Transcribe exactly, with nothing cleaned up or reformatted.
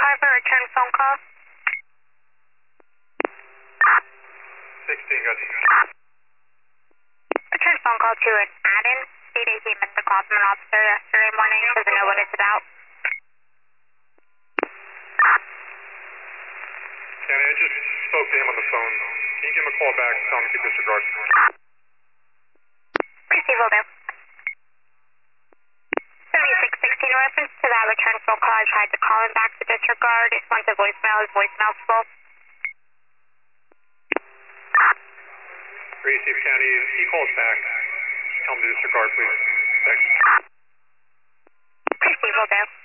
Carver, return phone call. sixteen, got you. Return phone call to an add-in. State he missed the call from an officer yesterday morning. Doesn't know what it's about. Danny, I just spoke to him on the phone. Can you give him a call back? Tell him to disregard. Receive, will do. seventy-six sixteen, in reference to that return phone call, I tried to call him back to disregard. It went to voicemail. His voicemail's full. Receive, County. If he calls back, tell him to disregard, please. Thanks. Receive, will do.